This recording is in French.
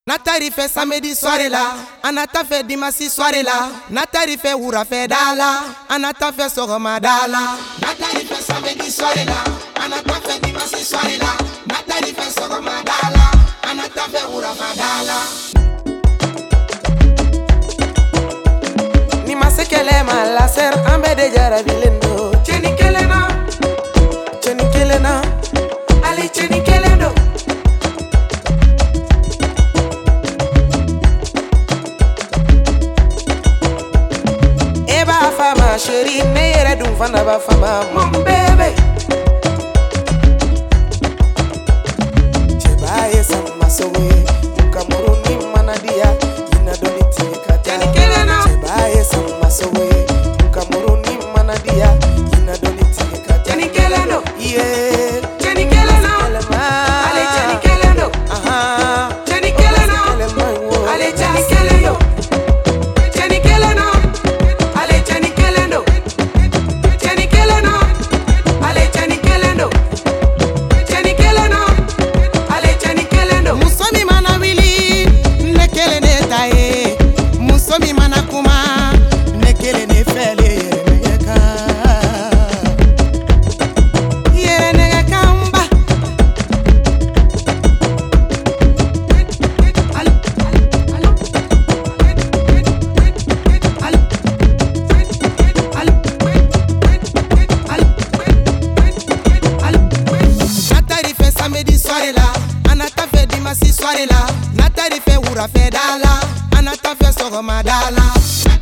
Natari fait samedi soirée là, Anata fait dimanche soirée là, Natari fait oura fait dala, Anata fait soroma dala. Natari fait samedi soirée là, Anata fait dimanche soirée là, Natari fait soroma dala, Anata fait oura fait dala. Ni mase kele malaser ambe de jara vilendo. Cheni kelena, ali cheni kelendo. Fama chérie, meilleure d'une femme va fama mon bébé. Cheba yesa masowe, mukamuru ni manadia, inadoni tikata. Cheba yesa masowe, mukamuru ni manadia, inadoni tikata. Yeah. Ale chenikeleno. Aha. Chenikeleno. Ale chenikeleno. Musomi mana kuma nekele ne fele neka yere nega kamba Natari fait samedi soirée là, Anata fait dimanche soirée là, Natari fait oura fait dala, Anata fait soroma dala.